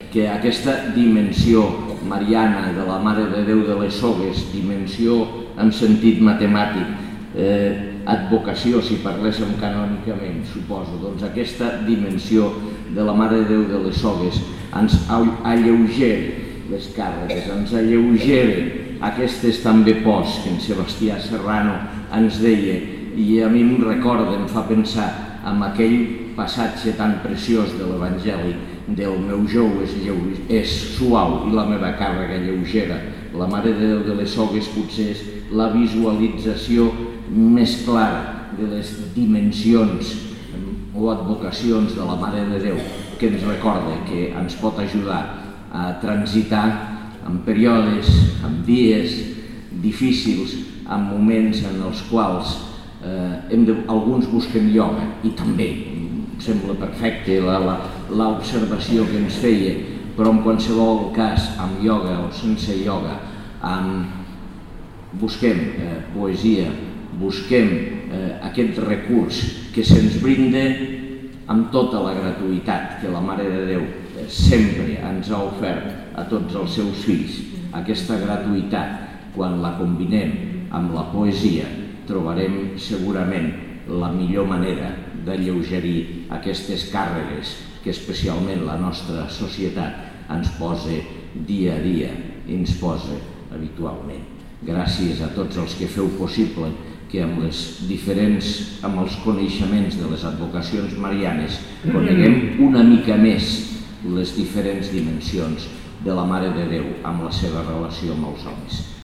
que aquesta dimensió mariana de la Mare de Déu de les Sogues, dimensió en sentit matemàtic, advocació, si parléssim canònicament, suposo, doncs aquesta dimensió de la Mare de Déu de les Sogues ens alleugera les càrregues, ens alleugera aquestes també pors que en Sebastià Serrano ens deia, i a mi em recorda, em fa pensar en aquell passatge tan preciós de l'Evangeli del meu jou és suau i la meva càrrega lleugera. La Mare de Déu de les Sogues potser és la visualització més clara de les dimensions o advocacions de la Mare de Déu, que ens recorda que ens pot ajudar a transitar en períodes, en dies difícils, en moments en els quals alguns busquen ioga, i també em sembla perfecte l'observació que ens feia, però en qualsevol cas, amb ioga o sense ioga, busquem poesia, busquem aquest recurs que se'ns brinda amb tota la gratuïtat que la Mare de Déu sempre ens ha ofert a tots els seus fills. Aquesta gratuïtat, quan la combinem amb la poesia, trobarem segurament la millor manera d'alleugerir aquestes càrregues que especialment la nostra societat ens posa dia a dia i ens posa habitualment. Gràcies a tots els que feu possible que amb els coneixements de les advocacions marianes coneguem una mica més les diferents dimensions de la Mare de Déu amb la seva relació amb els homes.